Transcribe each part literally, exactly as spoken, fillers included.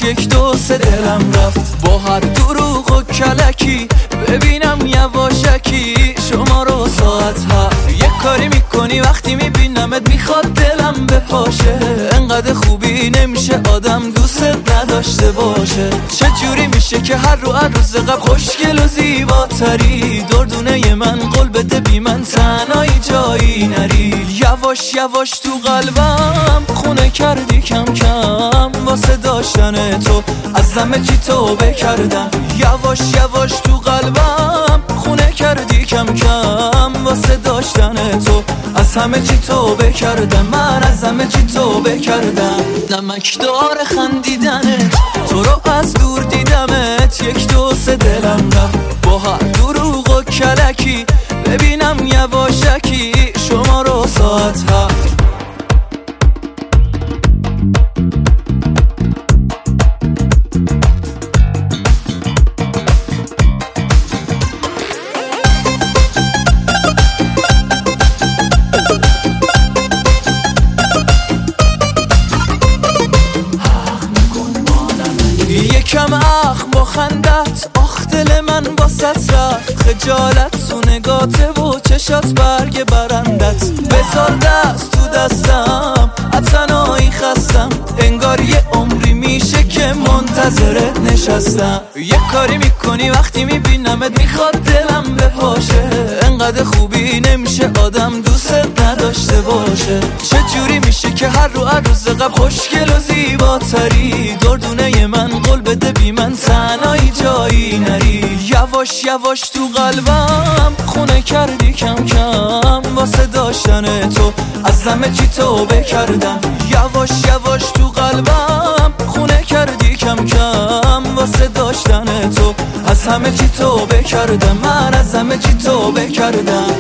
یک دو سه دلم رفت با هر دروغ و کلکی، ببینم یواشکی شما رو ساعت هفت. یک کاری میکنی وقتی میبینمت میخواد دلم بپاشه، انقدر خوبی نمیشه آدم دوست نداشته باشه. چه جوری میشه که هر رو هر روز قبل خوشگل و زیباتری، دردونه من قول بده بی من تنهایی جایی نری. یواش یواش تو قلبم خونه کردی کم کم، واسه داشتن تو از همه چی توبه کردم. یواش یواش تو قلبم خونه کردی کم کم، واسه داشتن تو از همه چی توبه کردم. من از همه چی توبه کردم. نمکدار خندیدنت، تو رو از دور دیدمت، یک دو سه دلم رفت با هر دروغ و کلکی، ببینم یواشکی شما رو ساعت هفت. یکم اخم با خندت، آخ دل من باست رفت. خجالت تو نگاته و چشات برگ برندت، بذار دست تو دستم اتنایی خستم، انگار یه عمری میشه که منتظرت نشستم. یه کاری میکنی وقتی میبینمت میخواد دلم بپاشه، انقدر خوبی نمیشه آدم دوست نداشته باشه. چه جوری میشه که هر رو هر روز قبل خوشگل و زیباتری، دردونه من قول بده بی من تنهایی جایی نری. یواش یواش تو قلبم خونه کردی کم کم، واسه داشتن تو از همه چی توبه کردم. یواش یواش تو قلبم خونه کردی کم کم، واسه داشتن تو از همه چی توبه کردم. من از همه چی توبه کردم.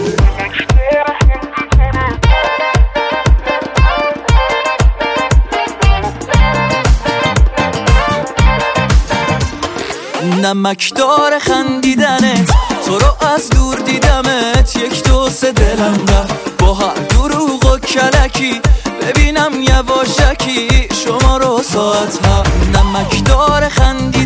نمکدار خندیدنت، تو رو از دور دیدمت، یک دو سه دلم رفت با هر دروغ و کلکی، ببینم یواشکی شما رو ساعت هفت. نمکدار خندیدنت